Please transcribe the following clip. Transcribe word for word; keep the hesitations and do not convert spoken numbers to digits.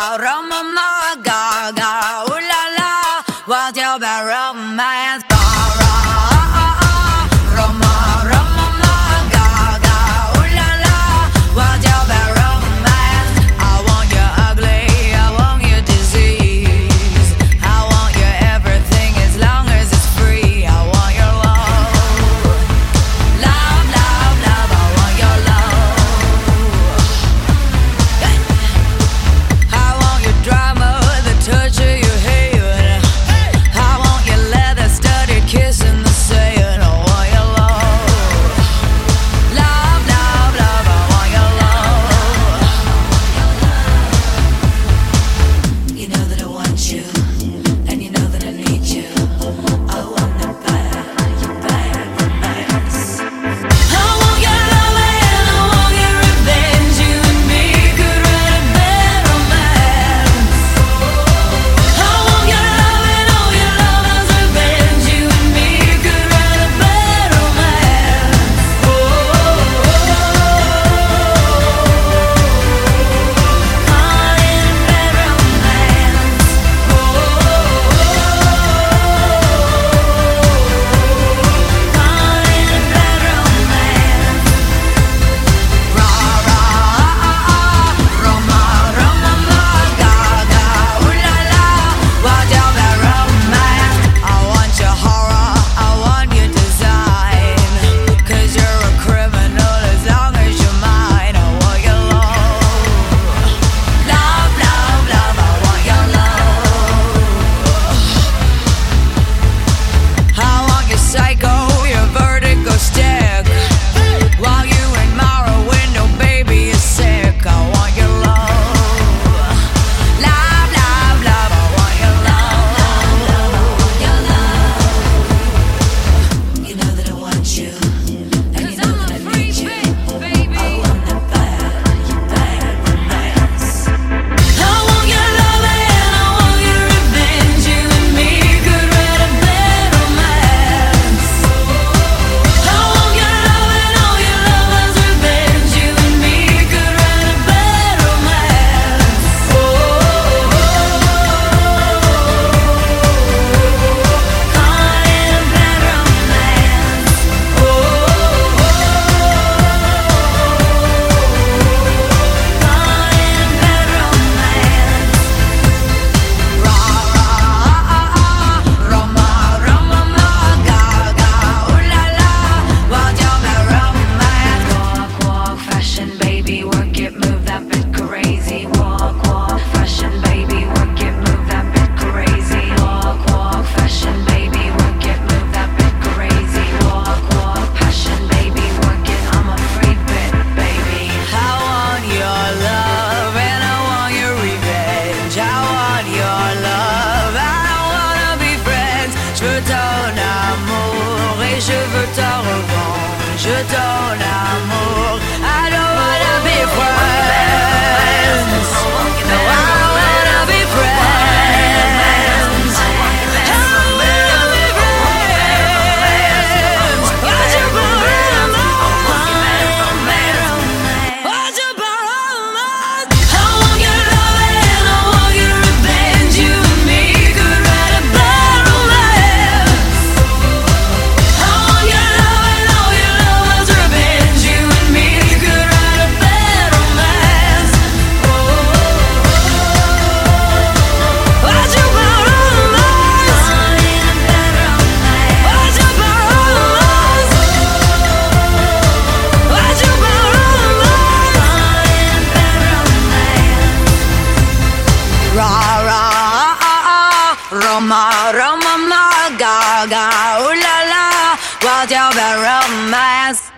Roma, Roma, ma, ga, ga, ooh la la. What's your bad romance? Ra, ra, ah, ah, Roma, Roma, ma, ga, ga, ooh la la. What's your bad romance? I want you ugly, I want you disease. I want you everything as long as it's free. I want your love, love, love, love. I want your love. I want your drama, the touch of your hair. I want your leather studded kiss in the sand. I want your love, love, love, love. I want your love. You know that I want you, and you know that I need you. I want the bad, your bad romance. I want your love and I want your revenge. You and me could write a bad romance. I want your love and all your love's revenge. You and me could write a bad romance. Oh, oh, oh, caught in a bad romance. Oh, oh, caught in a bad romance. Ra, ra, ah, ah, Roma, Roma, ma, ga, ga, ooh la la. What's your bad romance? I want your horror, I want your design. 'Cause you're a criminal as long as you're mine. I want your love, love, love, love. I want your love. I want your psycho, your vertigo stick. While you admire a window, baby, you're sick. I want your love, love, love, love. I want your love, your love. You know that I want you, and you know that I need you. I want the bad, your bad romance. I want your love and I want your revenge. You and me could write a bad romance. I want your love and all your love's revenge. You and me could write a bad romance. Oh, oh, oh, caught in a bad romance. Oh, oh, oh, caught in a bad romance. Ra, ra, ah, ah, Roma, Roma, ma, ga, ga, ooh la la. What's your bad romance? Walk, walk, fashion, baby, work it, move that bit crazy. Walk, walk, fashion, baby, work it, move that bit crazy. Walk, walk, fashion, baby, work it, move that bit crazy. Walk, walk, passion, baby, work it. I'm a freak bit, baby. I want your love and I want your revenge. I want your love, I wanna be friends. Je veux ton amour et je veux ta revanche. Je ton amour, I don't wanna be friends. No, I wanna be friends. I wanna be friends. What's your bad romance? What's your bad romance? I want your love and I want your revenge. You and me could write a bad romance. I want your love and all your love's revenge. You and me could write a bad romance. Oh, what's your bad romance? Caught in a bad romance. What's your bad romance? What's your bad romance? Caught in a bad romance. Ra, ra, ah, ah, Roma, Roma, ma, ga, ga, ooh la la. What's your bad romance?